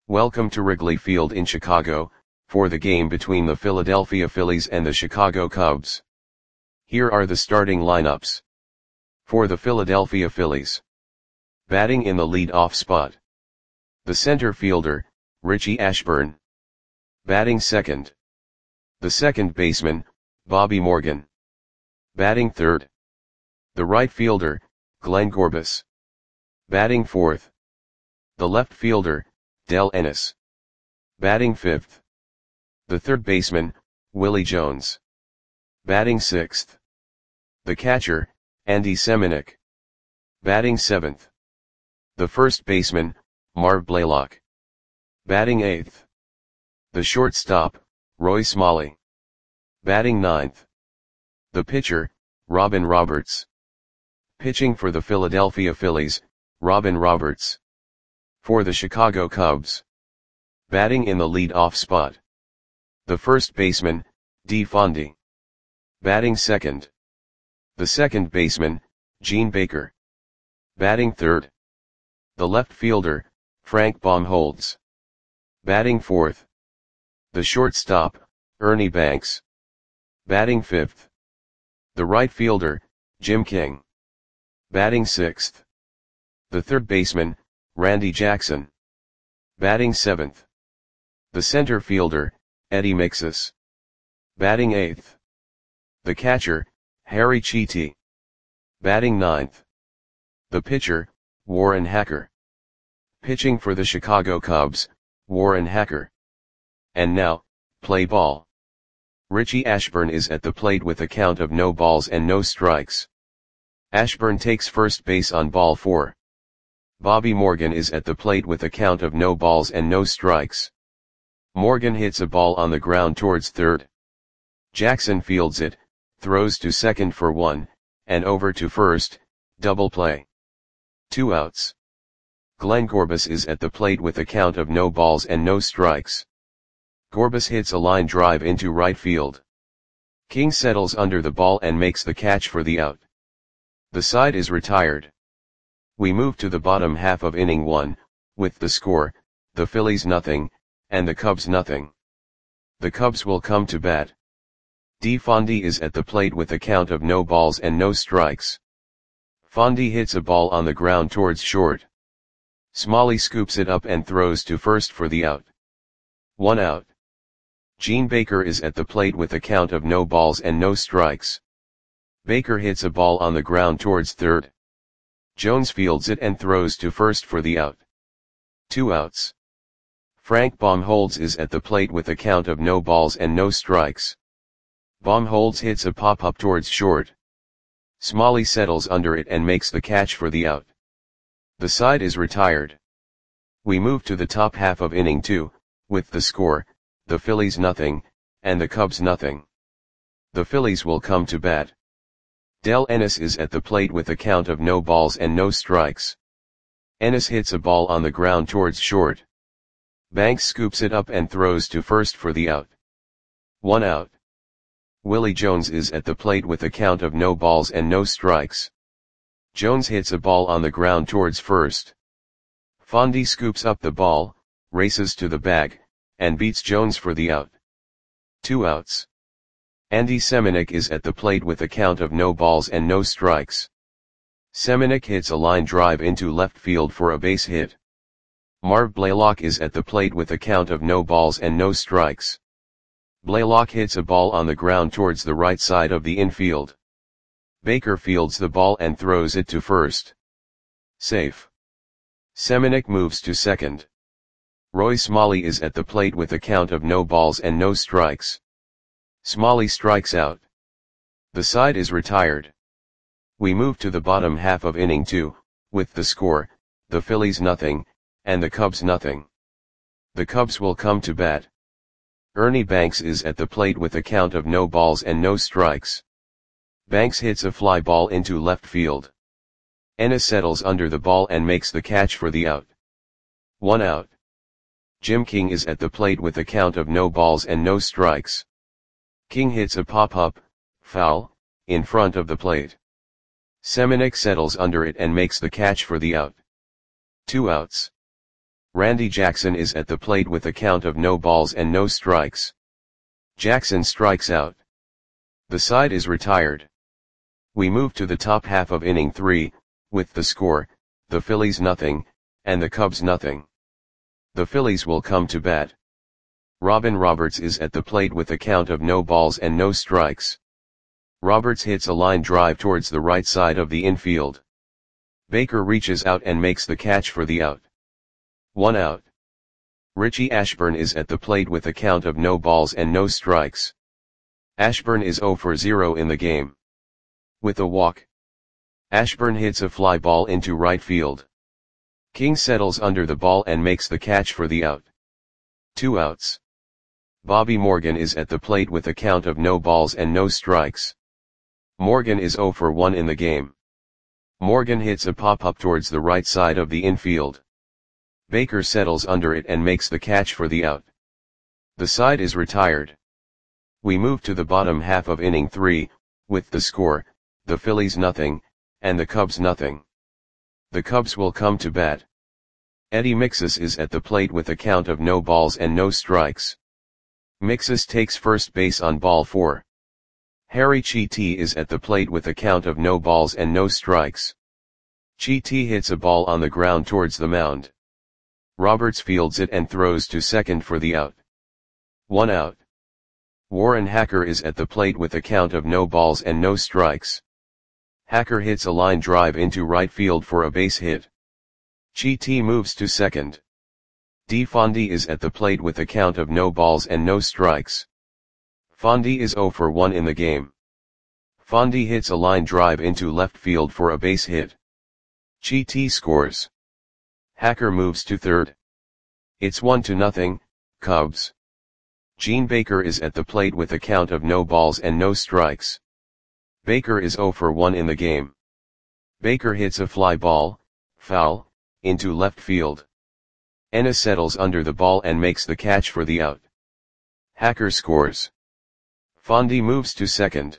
Welcome to Wrigley Field in Chicago, for the game between the Philadelphia Phillies and the Chicago Cubs. Here are the starting lineups. For the Philadelphia Phillies. Batting in the lead-off spot. The center fielder, Richie Ashburn. Batting second. The second baseman, Bobby Morgan. Batting third. The right fielder, Glenn Gorbis. Batting fourth. The left fielder, Del Ennis. Batting fifth. The third baseman, Willie Jones. Batting sixth. The catcher, Andy Semenuk. Batting seventh. The first baseman, Marv Blaylock. Batting eighth. The shortstop, Roy Smalley. Batting ninth. The pitcher, Robin Roberts. Pitching for the Philadelphia Phillies, Robin Roberts. For the Chicago Cubs. Batting in the lead-off spot. The first baseman, Dee Fondy. Batting second. The second baseman, Gene Baker. Batting third. The left fielder, Frank Baumholtz. Batting fourth. The shortstop, Ernie Banks. Batting fifth. The right fielder, Jim King. Batting sixth. The third baseman, Randy Jackson. Batting seventh. The center fielder, Eddie Mixus. Batting eighth. The catcher, Harry Cheety. Batting ninth. The pitcher, Warren Hacker. Pitching for the Chicago Cubs, Warren Hacker. And now, play ball. Richie Ashburn is at the plate with a count of no balls and no strikes. Ashburn takes first base on ball 4. Bobby Morgan is at the plate with a count of no balls and no strikes. Morgan hits a ball on the ground towards third. Jackson fields it, throws to second for 1, and over to first, double play. 2 outs. Glenn Gorbis is at the plate with a count of no balls and no strikes. Gorbis hits a line drive into right field. King settles under the ball and makes the catch for the out. The side is retired. We move to the bottom half of inning 1, with the score, the Phillies nothing, and the Cubs nothing. The Cubs will come to bat. Dee Fondy is at the plate with a count of no balls and no strikes. Fondy hits a ball on the ground towards short. Smalley scoops it up and throws to first for the out. 1 out. Gene Baker is at the plate with a count of no balls and no strikes. Baker hits a ball on the ground towards third. Jones fields it and throws to first for the out. 2 outs. Frank Baumholtz is at the plate with a count of no balls and no strikes. Baumholtz hits a pop-up towards short. Smalley settles under it and makes the catch for the out. The side is retired. We move to the top half of inning 2, with the score, the Phillies nothing, and the Cubs nothing. The Phillies will come to bat. Del Ennis is at the plate with a count of no balls and no strikes. Ennis hits a ball on the ground towards short. Banks scoops it up and throws to first for the out. 1 out. Willie Jones is at the plate with a count of no balls and no strikes. Jones hits a ball on the ground towards first. Fondy scoops up the ball, races to the bag, and beats Jones for the out. 2 outs. Andy Semenuk is at the plate with a count of no balls and no strikes. Semenuk hits a line drive into left field for a base hit. Marv Blaylock is at the plate with a count of no balls and no strikes. Blaylock hits a ball on the ground towards the right side of the infield. Baker fields the ball and throws it to first. Safe. Semenuk moves to second. Roy Smalley is at the plate with a count of no balls and no strikes. Smalley strikes out. The side is retired. We move to the bottom half of inning 2, with the score, the Phillies nothing, and the Cubs nothing. The Cubs will come to bat. Ernie Banks is at the plate with a count of no balls and no strikes. Banks hits a fly ball into left field. Ennis settles under the ball and makes the catch for the out. 1 out. Jim King is at the plate with a count of no balls and no strikes. King hits a pop-up, foul, in front of the plate. Semenuk settles under it and makes the catch for the out. 2 outs. Randy Jackson is at the plate with a count of no balls and no strikes. Jackson strikes out. The side is retired. We move to the top half of inning 3, with the score, the Phillies nothing, and the Cubs nothing. The Phillies will come to bat. Robin Roberts is at the plate with a count of no balls and no strikes. Roberts hits a line drive towards the right side of the infield. Baker reaches out and makes the catch for the out. 1 out. Richie Ashburn is at the plate with a count of no balls and no strikes. Ashburn is 0 for 0 in the game. With a walk, Ashburn hits a fly ball into right field. King settles under the ball and makes the catch for the out. 2 outs. Bobby Morgan is at the plate with a count of no balls and no strikes. Morgan is 0 for 1 in the game. Morgan hits a pop-up towards the right side of the infield. Baker settles under it and makes the catch for the out. The side is retired. We move to the bottom half of inning 3, with the score, the Phillies nothing, and the Cubs nothing. The Cubs will come to bat. Eddie Mixus is at the plate with a count of no balls and no strikes. Mixus takes first base on ball 4. Harry Chiti is at the plate with a count of no balls and no strikes. Chiti hits a ball on the ground towards the mound. Roberts fields it and throws to second for the out. 1 out. Warren Hacker is at the plate with a count of no balls and no strikes. Hacker hits a line drive into right field for a base hit. Chiti moves to second. D. Fondy is at the plate with a count of no balls and no strikes. Fondy is 0 for 1 in the game. Fondy hits a line drive into left field for a base hit. Chiti scores. Hacker moves to third. It's 1-0, Cubs. Gene Baker is at the plate with a count of no balls and no strikes. Baker is 0 for 1 in the game. Baker hits a fly ball, foul, into left field. Ennis settles under the ball and makes the catch for the out. Hacker scores. Fondy moves to second.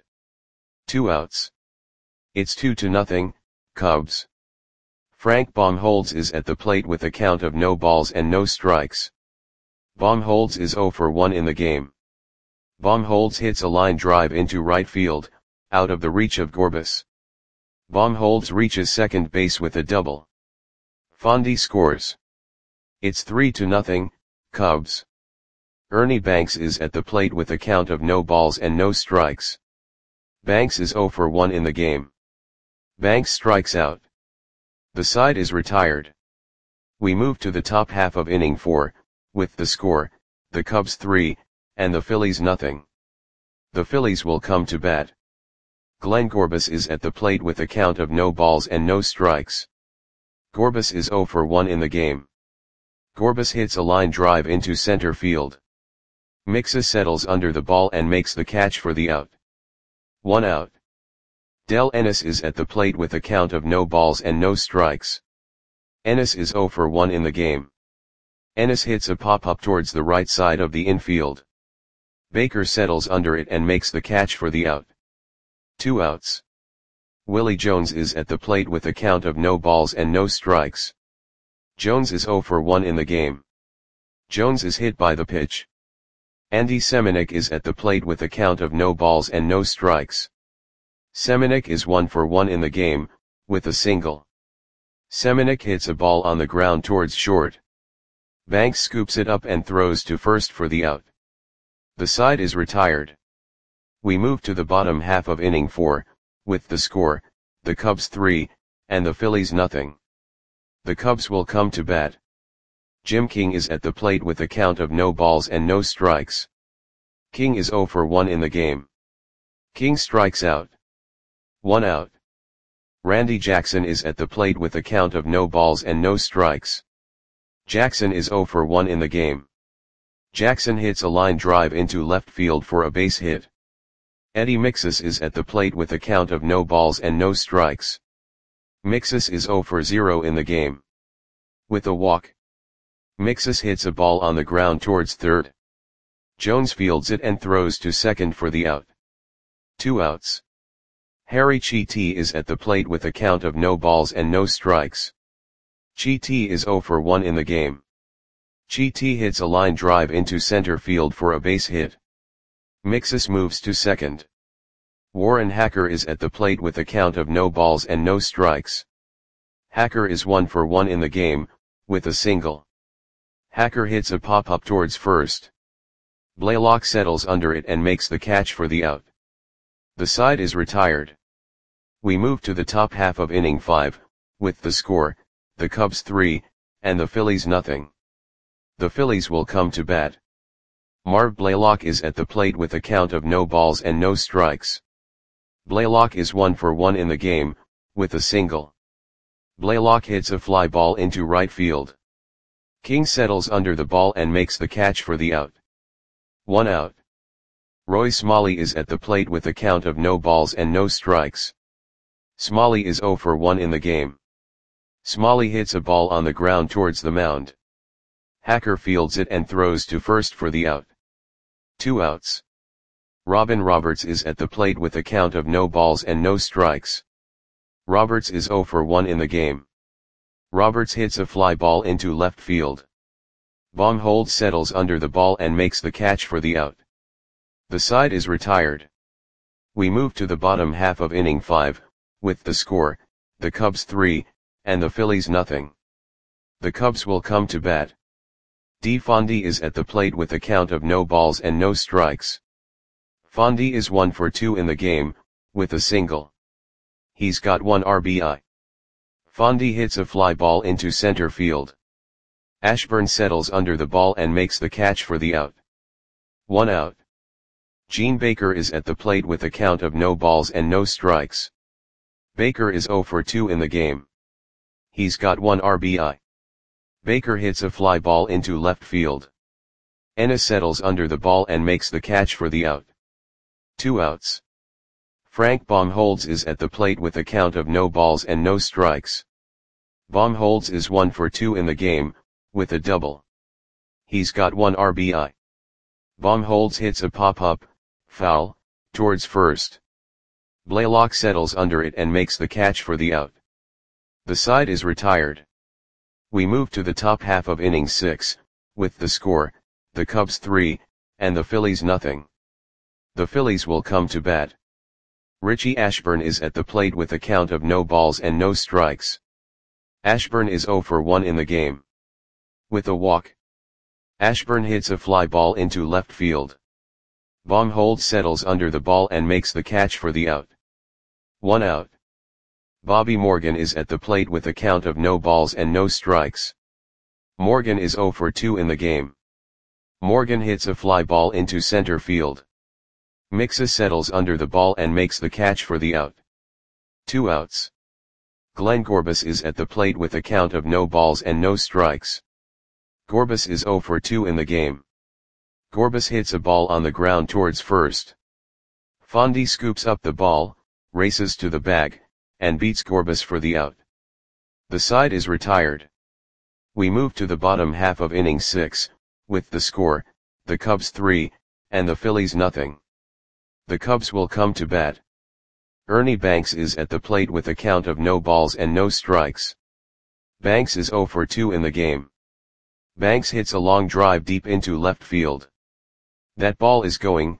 2 outs. It's 2-0, Cubs. Frank Baumholtz is at the plate with a count of no balls and no strikes. Baumholtz is 0 for 1 in the game. Baumholtz hits a line drive into right field, out of the reach of Gorbis. Baumholtz reaches second base with a double. Fondy scores. It's 3-0, Cubs. Ernie Banks is at the plate with a count of no balls and no strikes. Banks is 0 for 1 in the game. Banks strikes out. The side is retired. We move to the top half of inning 4, with the score, the Cubs 3, and the Phillies nothing. The Phillies will come to bat. Glenn Gorbis is at the plate with a count of no balls and no strikes. Gorbis is 0 for 1 in the game. Gorbis hits a line drive into center field. Mixus settles under the ball and makes the catch for the out. 1 out. Del Ennis is at the plate with a count of no balls and no strikes. Ennis is 0 for 1 in the game. Ennis hits a pop-up towards the right side of the infield. Baker settles under it and makes the catch for the out. 2 outs. Willie Jones is at the plate with a count of no balls and no strikes. Jones is 0 for 1 in the game. Jones is hit by the pitch. Andy Semenuk is at the plate with a count of no balls and no strikes. Semenuk is 1 for 1 in the game, with a single. Semenuk hits a ball on the ground towards short. Banks scoops it up and throws to first for the out. The side is retired. We move to the bottom half of inning 4, with the score, the Cubs 3, and the Phillies nothing. The Cubs will come to bat. Jim King is at the plate with a count of no balls and no strikes. King is 0 for 1 in the game. King strikes out. 1 out. Randy Jackson is at the plate with a count of no balls and no strikes. Jackson is 0 for 1 in the game. Jackson hits a line drive into left field for a base hit. Eddie Mixus is at the plate with a count of no balls and no strikes. Mixus is 0 for 0 in the game. With a walk, Mixus hits a ball on the ground towards third. Jones fields it and throws to second for the out. 2 outs. Harry Chiti is at the plate with a count of no balls and no strikes. Chiti is 0 for 1 in the game. Chi-T hits a line drive into center field for a base hit. Mixus moves to second. Warren Hacker is at the plate with a count of no balls and no strikes. Hacker is 1 for 1 in the game, with a single. Hacker hits a pop-up towards first. Blaylock settles under it and makes the catch for the out. The side is retired. We move to the top half of inning 5, with the score, the Cubs 3, and the Phillies nothing. The Phillies will come to bat. Marv Blaylock is at the plate with a count of no balls and no strikes. Blaylock is 1 for 1 in the game, with a single. Blaylock hits a fly ball into right field. King settles under the ball and makes the catch for the out. 1 out. Roy Smalley is at the plate with a count of no balls and no strikes. Smalley is 0 for 1 in the game. Smalley hits a ball on the ground towards the mound. Hacker fields it and throws to first for the out. 2 outs. Robin Roberts is at the plate with a count of no balls and no strikes. Roberts is 0 for 1 in the game. Roberts hits a fly ball into left field. Baumholtz settles under the ball and makes the catch for the out. The side is retired. We move to the bottom half of inning 5, with the score, the Cubs 3, and the Phillies nothing. The Cubs will come to bat. D. Fondy is at the plate with a count of no balls and no strikes. Fondy is 1 for 2 in the game, with a single. He's got 1 RBI. Fondy hits a fly ball into center field. Ashburn settles under the ball and makes the catch for the out. 1 out. Gene Baker is at the plate with a count of no balls and no strikes. Baker is 0 for 2 in the game. He's got 1 RBI. Baker hits a fly ball into left field. Ennis settles under the ball and makes the catch for the out. 2 outs. Frank Baumholtz is at the plate with a count of no balls and no strikes. Baumholtz is 1 for 2 in the game, with a double. He's got 1 RBI. Baumholtz hits a pop-up, foul, towards first. Blaylock settles under it and makes the catch for the out. The side is retired. We move to the top half of inning 6, with the score, the Cubs 3, and the Phillies nothing. The Phillies will come to bat. Richie Ashburn is at the plate with a count of no balls and no strikes. Ashburn is 0 for 1 in the game. With a walk. Ashburn hits a fly ball into left field. Baumholtz settles under the ball and makes the catch for the out. 1 out. Bobby Morgan is at the plate with a count of no balls and no strikes. Morgan is 0 for 2 in the game. Morgan hits a fly ball into center field. Mixus settles under the ball and makes the catch for the out. 2 outs. Glenn Gorbis is at the plate with a count of no balls and no strikes. Gorbis is 0 for 2 in the game. Gorbis hits a ball on the ground towards first. Fondy scoops up the ball, races to the bag, and beats Gorbis for the out. The side is retired. We move to the bottom half of inning 6, with the score, the Cubs 3, and the Phillies nothing. The Cubs will come to bat. Ernie Banks is at the plate with a count of no balls and no strikes. Banks is 0 for 2 in the game. Banks hits a long drive deep into left field. That ball is gone.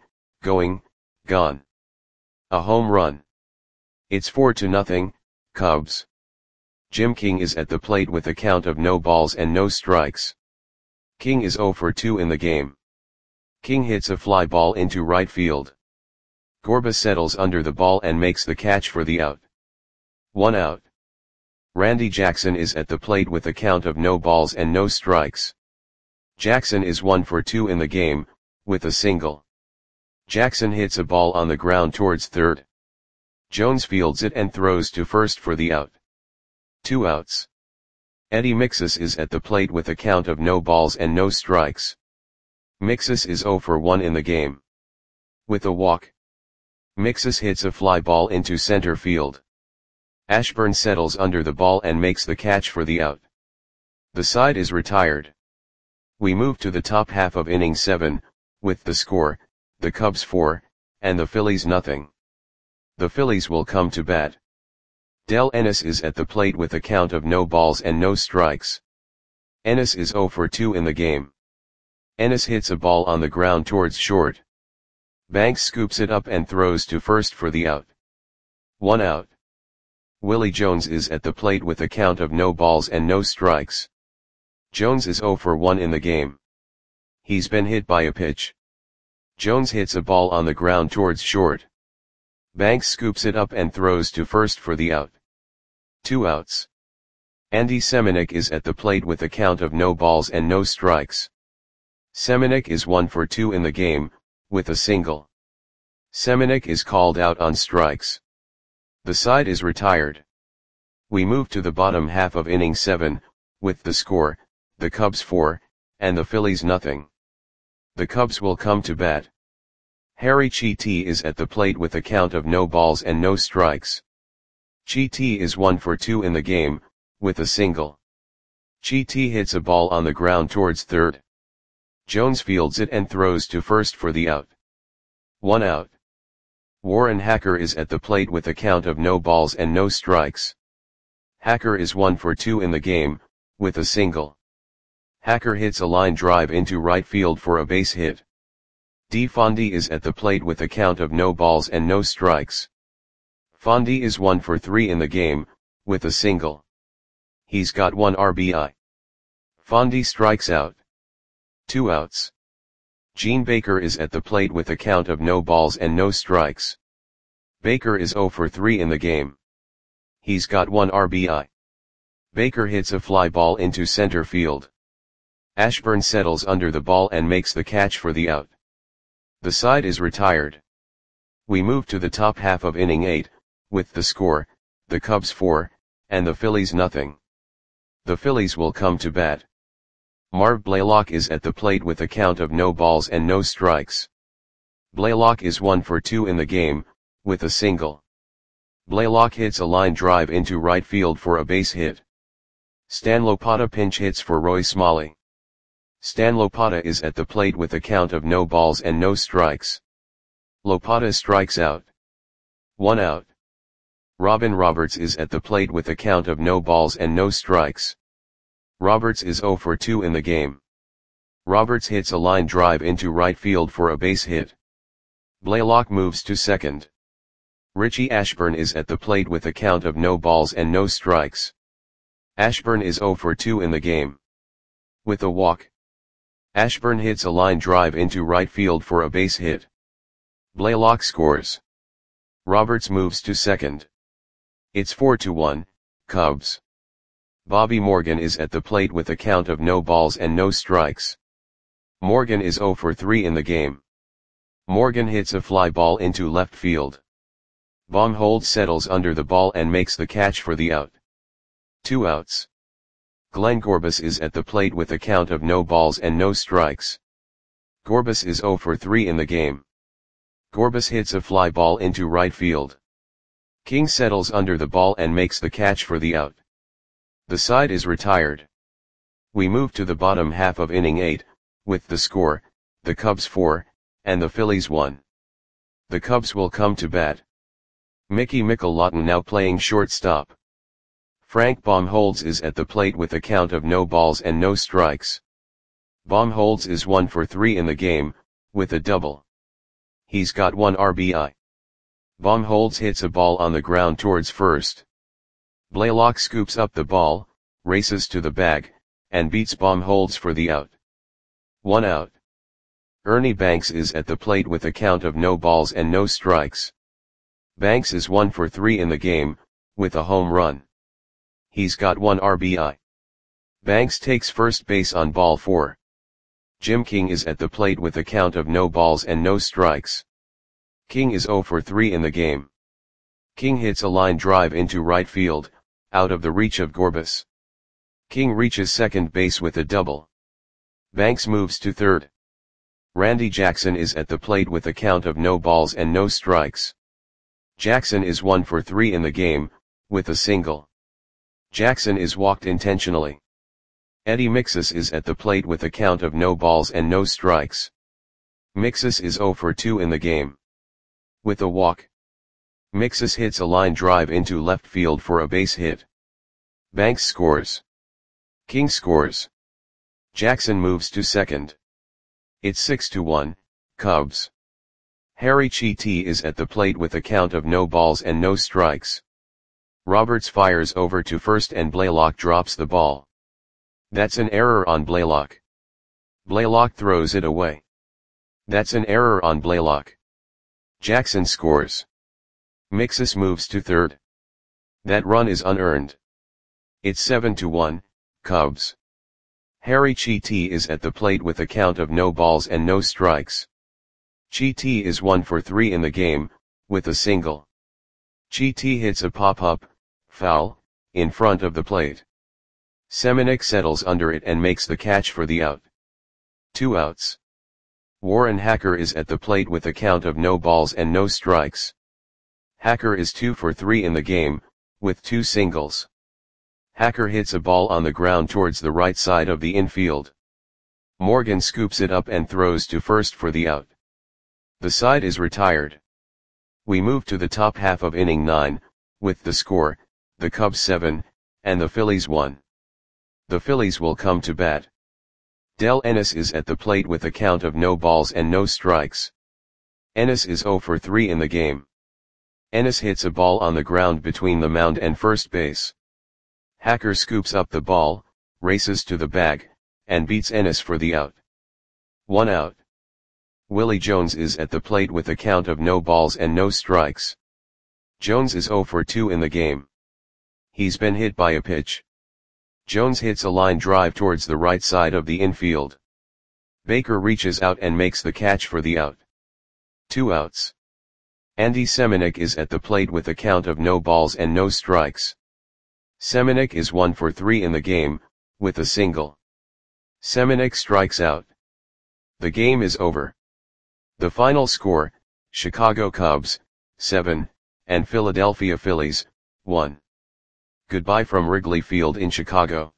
A home run. It's 4-0, Cubs. Jim King is at the plate with a count of no balls and no strikes. King is 0 for 2 in the game. King hits a fly ball into right field. Gorbis settles under the ball and makes the catch for the out. 1 out. Randy Jackson is at the plate with a count of no balls and no strikes. Jackson is 1 for 2 in the game, with a single. Jackson hits a ball on the ground towards third. Jones fields it and throws to first for the out. 2 outs. Eddie Mixus is at the plate with a count of no balls and no strikes. Mixus is 0 for 1 in the game. With a walk. Mixus hits a fly ball into center field. Ashburn settles under the ball and makes the catch for the out. The side is retired. We move to the top half of inning 7, with the score, the Cubs 4, and the Phillies nothing. The Phillies will come to bat. Del Ennis is at the plate with a count of no balls and no strikes. Ennis is 0 for 2 in the game. Ennis hits a ball on the ground towards short. Banks scoops it up and throws to first for the out. 1 out. Willie Jones is at the plate with a count of no balls and no strikes. Jones is 0 for 1 in the game. He's been hit by a pitch. Jones hits a ball on the ground towards short. Banks scoops it up and throws to first for the out. 2 outs. Andy Semenuk is at the plate with a count of no balls and no strikes. Semenuk is 1 for 2 in the game, with a single. Semenuk is called out on strikes. The side is retired. We move to the bottom half of inning 7, with the score, the Cubs 4, and the Phillies nothing. The Cubs will come to bat. Harry Chiti is at the plate with a count of no balls and no strikes. Chiti is 1 for 2 in the game, with a single. Chiti hits a ball on the ground towards third. Jones fields it and throws to first for the out. 1 out. Warren Hacker is at the plate with a count of no balls and no strikes. Hacker is 1 for 2 in the game, with a single. Hacker hits a line drive into right field for a base hit. DeFondy is at the plate with a count of no balls and no strikes. Fondy is 1 for 3 in the game, with a single. He's got 1 RBI. Fondy strikes out. 2 outs. Gene Baker is at the plate with a count of no balls and no strikes. Baker is 0 for 3 in the game. He's got 1 RBI. Baker hits a fly ball into center field. Ashburn settles under the ball and makes the catch for the out. The side is retired. We move to the top half of inning 8, with the score, the Cubs 4, and the Phillies nothing. The Phillies will come to bat. Marv Blaylock is at the plate with a count of no balls and no strikes. Blaylock is 1 for 2 in the game, with a single. Blaylock hits a line drive into right field for a base hit. Stan Lopata pinch hits for Roy Smalley. Stan Lopata is at the plate with a count of no balls and no strikes. Lopata strikes out. 1 out. Robin Roberts is at the plate with a count of no balls and no strikes. Roberts is 0 for 2 in the game. Roberts hits a line drive into right field for a base hit. Blaylock moves to second. Richie Ashburn is at the plate with a count of no balls and no strikes. Ashburn is 0 for 2 in the game. With a walk. Ashburn hits a line drive into right field for a base hit. Blaylock scores. Roberts moves to second. It's 4-1, Cubs. Bobby Morgan is at the plate with a count of no balls and no strikes. Morgan is 0 for 3 in the game. Morgan hits a fly ball into left field. Baumholtz settles under the ball and makes the catch for the out. 2 outs. Glenn Gorbis is at the plate with a count of no balls and no strikes. Gorbis is 0 for 3 in the game. Gorbis hits a fly ball into right field. King settles under the ball and makes the catch for the out. The side is retired. We move to the bottom half of inning 8, with the score, the Cubs 4, and the Phillies 1. The Cubs will come to bat. Mickey Michelotton now playing shortstop. Frank Baumholtz is at the plate with a count of no balls and no strikes. Baumholtz is 1 for 3 in the game, with a double. He's got 1 RBI. Baumholtz hits a ball on the ground towards first. Blaylock scoops up the ball, races to the bag, and beats Baumholtz for the out. 1 out. Ernie Banks is at the plate with a count of no balls and no strikes. Banks is 1 for 3 in the game, with a home run. He's got 1 RBI. Banks takes first base on ball 4. Jim King is at the plate with a count of no balls and no strikes. King is 0 for 3 in the game. King hits a line drive into right field, out of the reach of Gorbis. King reaches second base with a double. Banks moves to third. Randy Jackson is at the plate with a count of no balls and no strikes. Jackson is 1 for 3 in the game, with a single. Jackson is walked intentionally. Eddie Mixus is at the plate with a count of no balls and no strikes. Mixus is 0 for 2 in the game. With a walk. Mixus hits a line drive into left field for a base hit. Banks scores. King scores. Jackson moves to second. It's 6-1, Cubs. Harry Chiti is at the plate with a count of no balls and no strikes. Roberts fires over to first and Blaylock drops the ball. That's an error on Blaylock. Blaylock throws it away. That's an error on Blaylock. Jackson scores. Mixus moves to third. That run is unearned. It's 7-1, Cubs. Harry Chiti is at the plate with a count of no balls and no strikes. Chiti is 1 for 3 in the game, with a single. Chiti hits a pop-up, foul, in front of the plate. Semenuk settles under it and makes the catch for the out. 2 outs. Warren Hacker is at the plate with a count of no balls and no strikes. Hacker is 2 for 3 in the game, with 2 singles. Hacker hits a ball on the ground towards the right side of the infield. Morgan scoops it up and throws to first for the out. The side is retired. We move to the top half of inning 9, with the score, the Cubs 7, and the Phillies 1. The Phillies will come to bat. Del Ennis is at the plate with a count of no balls and no strikes. Ennis is 0 for 3 in the game. Ennis hits a ball on the ground between the mound and first base. Hacker scoops up the ball, races to the bag, and beats Ennis for the out. 1 out. Willie Jones is at the plate with a count of no balls and no strikes. Jones is 0 for 2 in the game. He's been hit by a pitch. Jones hits a line drive towards the right side of the infield. Baker reaches out and makes the catch for the out. 2 outs. Andy Semenuk is at the plate with a count of no balls and no strikes. Semenuk is 1 for 3 in the game, with a single. Semenuk strikes out. The game is over. The final score, Chicago Cubs, 7, and Philadelphia Phillies, 1. Goodbye from Wrigley Field in Chicago.